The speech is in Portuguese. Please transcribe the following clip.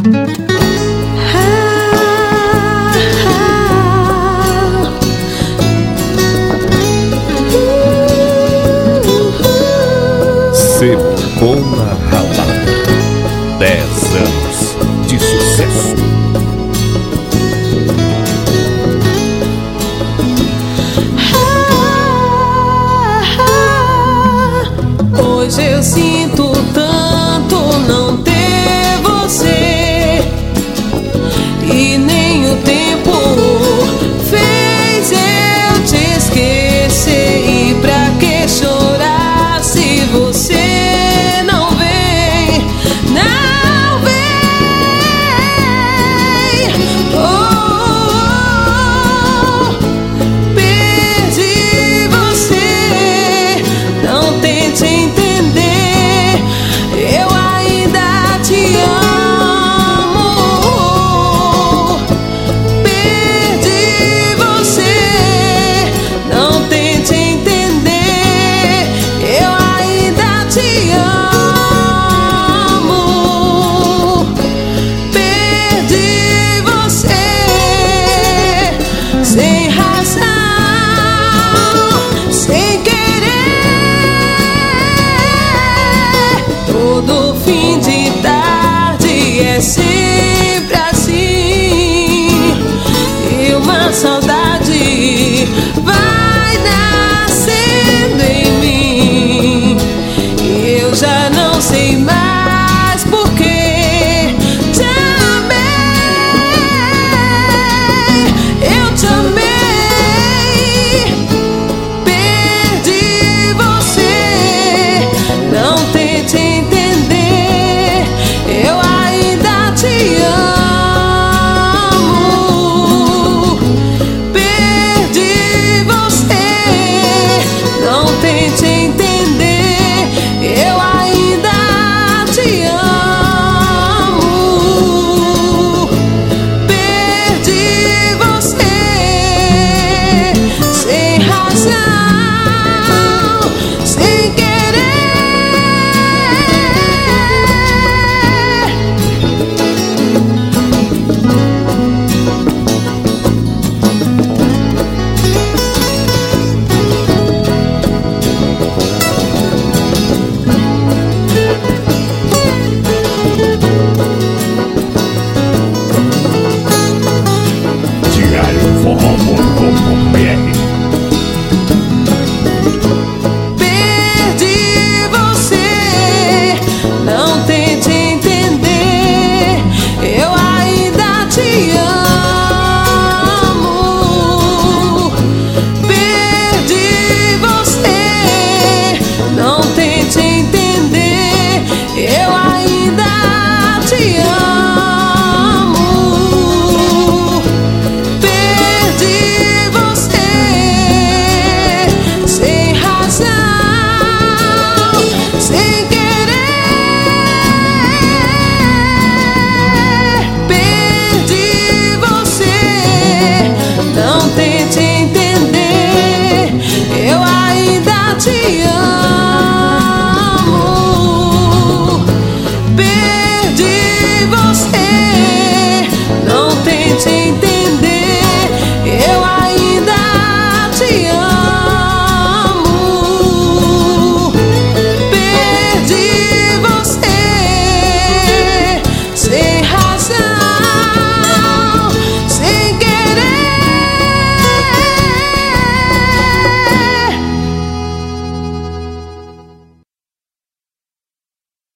Cebola Ralada, 10 anos de sucesso. Hoje eu sinto tanto não ter você, e nem o tempo fez eu te esquecer. E pra que chorar se você não vem, não vem? Oh, perdi você, não tente entender, eu ainda te amo. Perdi você, não tente entender, eu ainda te amo. Perdi você, sem razão, sem querer. Todo fim de tarde é sempre